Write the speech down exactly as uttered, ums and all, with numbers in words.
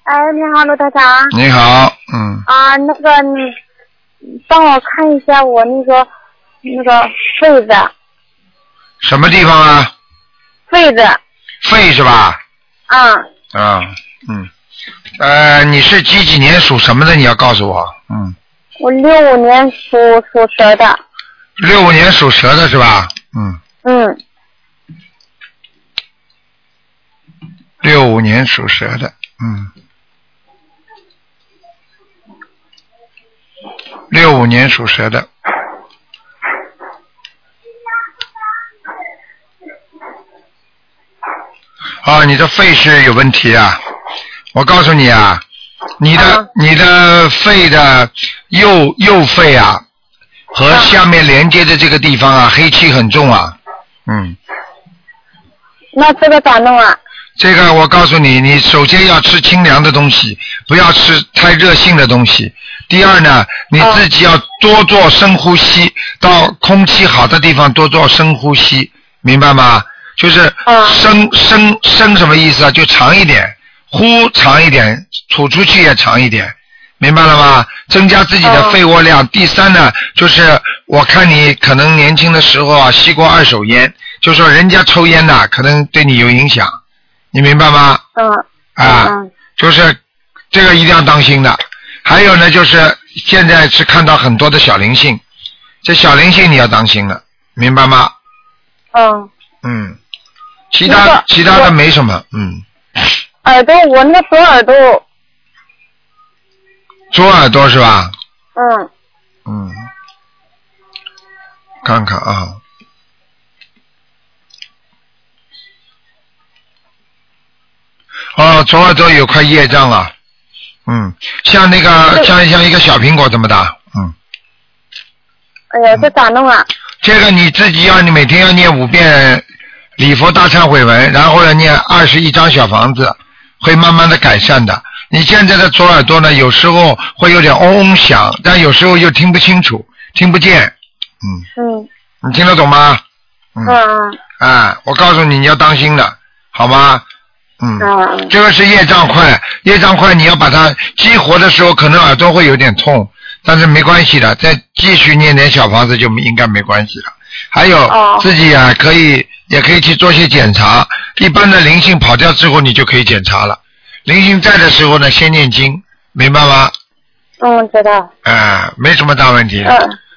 哎，你好，罗台长。 你好，嗯。 啊，那个你帮我看一下我那个那个肺子。 什么地方啊？ 肺子。 肺是吧？ 啊。 啊，嗯。呃，你是几几年属什么的？你要告诉我。嗯。 我六五年属属蛇的。 六五年属蛇的是吧？嗯。 嗯。 六五年属蛇的，嗯。六五年属蛇的。啊，你的肺是有问题啊！我告诉你啊，你的、啊、你的肺的右右肺啊，和下面连接的这个地方啊，黑气很重啊，嗯。 那这个咋弄啊？ 这个我告诉你，你首先要吃清凉的东西，不要吃太热性的东西。第二呢，你自己要多做深呼吸，到空气好的地方多做深呼吸，明白吗？就是深深深什么意思啊？就长一点，呼长一点，吐出去也长一点，明白了吗？增加自己的肺活量。第三呢，就是我看你可能年轻的时候啊，吸过二手烟，就说人家抽烟的可能对你有影响。你明白吗？ 嗯。 啊， 嗯、 就是这个一定要当心的。还有呢，就是现在是看到很多的小灵性，这小灵性你要当心了，明白吗？ 嗯。 嗯。其他、那个、其他的没什么，嗯。 耳朵，我那个左耳朵。 左耳朵是吧？ 嗯。 嗯。看看啊。哦，左耳朵有块业障啊，嗯，像那个像像一个小苹果这么大，嗯。 哎呀，这咋弄啊？ 这个你自己要，你每天要念五遍礼佛大忏悔文，然后要念二十一张小房子，会慢慢的改善的。你现在的左耳朵呢，有时候会有点嗡嗡响，但有时候又听不清楚，听不见，嗯。 嗯。 你听得懂吗？ 嗯。嗯。 啊，我告诉你，你要当心的，好吗？嗯， 嗯， 这个是业障块，业障块你要把它激活的时候，可能耳朵会有点痛，但是没关系的，再继续念点小房子就应该没关系了。还有、哦、自己啊，可以也可以去做些检查，一般的灵性跑掉之后，你就可以检查了。灵性在的时候呢，先念经，明白吗？ 嗯，知道。 哎、呃，没什么大问题。 嗯。